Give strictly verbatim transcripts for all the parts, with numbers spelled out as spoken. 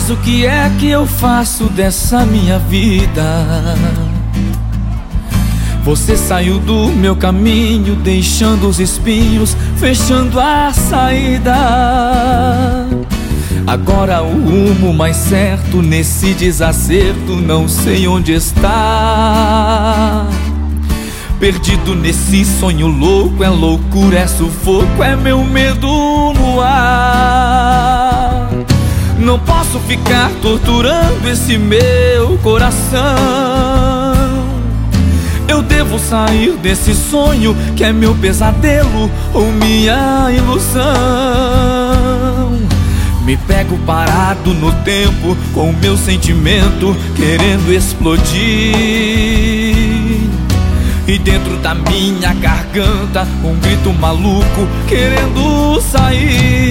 Mas o que é que eu faço dessa minha vida? Você saiu do meu caminho, deixando os espinhos, fechando a saída. Agora o rumo mais certo nesse desacerto não sei onde está. Perdido nesse sonho louco, é loucura, é sufoco, é meu medo no ar. Não posso ficar torturando esse meu coração. Eu devo sair desse sonho que é meu pesadelo ou minha ilusão. Me pego parado no tempo com o meu sentimento querendo explodir. E dentro da minha garganta um grito maluco querendo sair.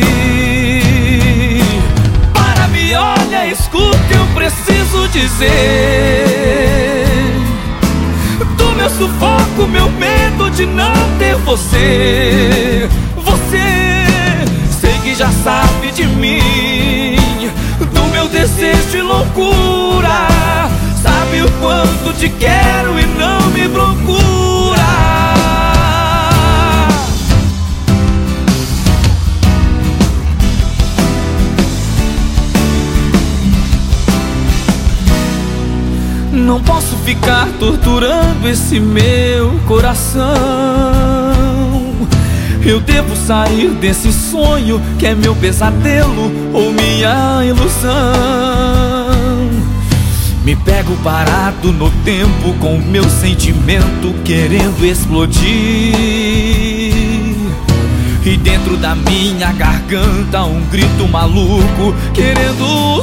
Para, me olha, escuta, eu preciso dizer do meu sufoco, meu medo de não ter você. Você, sei que já sabe de mim, do meu desejo e loucura. Sabe o quanto te quero e não me procura. Não posso ficar torturando esse meu coração. Eu devo sair desse sonho que é meu pesadelo ou minha ilusão. Me pego parado no tempo com meu sentimento querendo explodir. E dentro da minha garganta um grito maluco querendo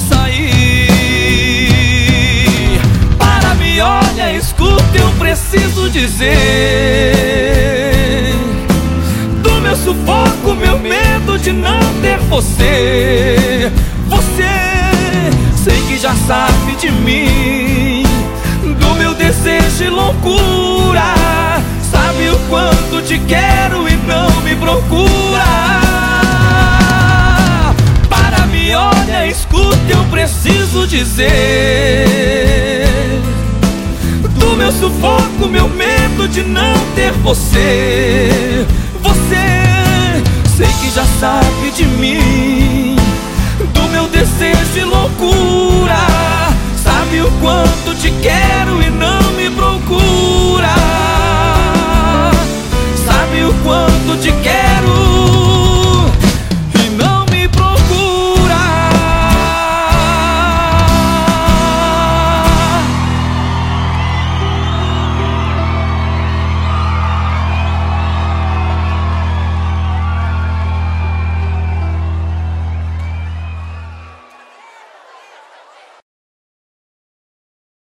sair. Para, me olha, escuta, eu preciso dizer do meu sufoco, meu medo de não ter você. Você, sei que já sabe de mim, do meu desejo e loucura. Sabe o quanto te quero e não me procura. Para, me olha, escuta, eu preciso dizer do meu sufoco, meu medo de não ter você. Você, sei que já sabe de mim,